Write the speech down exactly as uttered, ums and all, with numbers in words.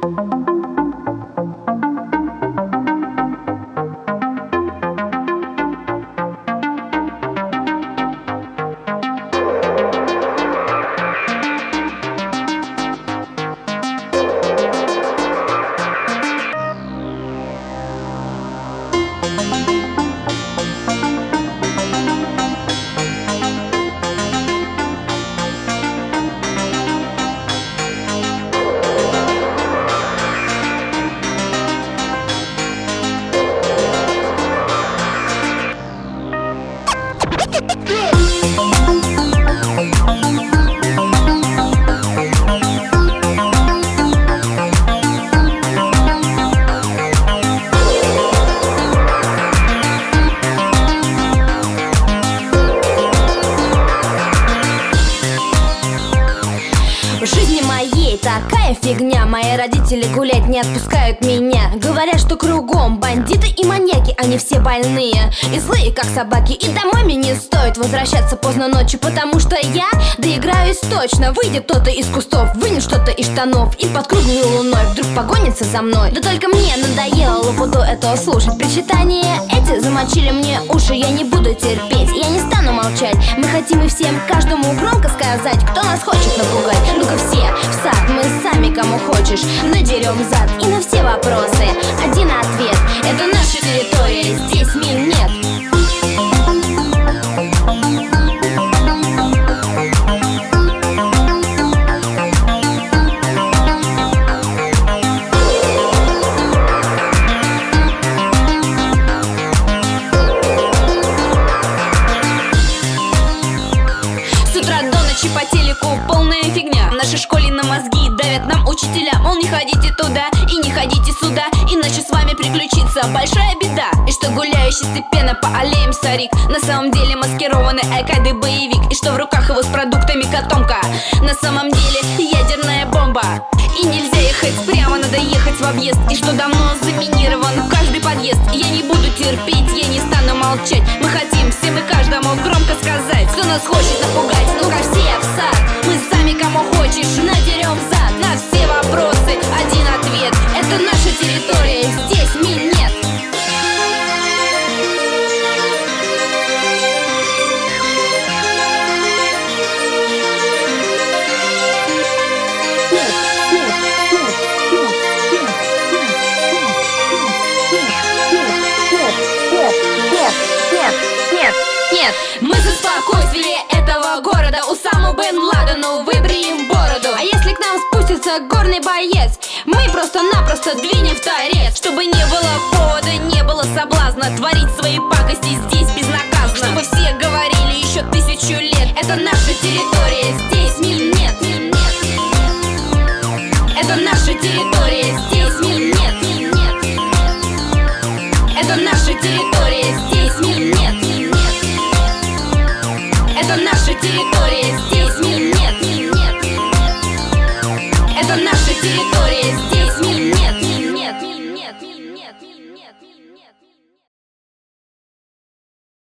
В жизни моей такая фигня. Мои родители гулять не отпускают меня. Говорят, что кругом бандиты и маньяки, они все больные и злые, как собаки. И домой мне не стоит возвращаться поздно ночью, потому что я доиграюсь точно. Выйдет кто-то из кустов, вынет что-то из штанов и под круглой луной вдруг погонится за мной. Да только мне надоело лопуду этого слушать. Причитания эти замочили мне уши. Я не буду терпеть, я не стану молчать. Мы хотим и всем, каждому громко сказать, кто нас хочет напугать. Ну-ка все в сад, мы сами кому хочешь надерем зад. И на все вопросы один ответ: это наша территория, здесь мин нет. С утра до ночи по телеку полная фигня. В нашей школе на мозги давят нам учителя. Мол, не ходите туда и не ходите сюда, иначе с вами приключится большая беда. И что гуляющий степенно по аллеям старик на самом деле маскированный айкады боевик. И что в руках его с продуктами котомка на самом деле ядерная бомба. И нельзя ехать прямо, надо ехать в объезд. И что давно заминирован каждый подъезд. Я не буду терпеть, я не стану молчать. Мы хотим всем и каждому громко сказать, кто нас хочет напугать. Ну-ка все в сад, мы сами кому хочешь надерем зад. На все вопросы один ответ: это наша территория, здесь мин нет. Нет, нет, мы за спокойствие этого города. Усаму бен Ладену выбреем бороду. А если к нам спустится горный боец, мы просто-напросто двинем в торец. Чтобы не было повода, не было соблазна творить свои пакости здесь безнаказанно. Чтобы все говорили еще тысячу лет: это наша территория, здесь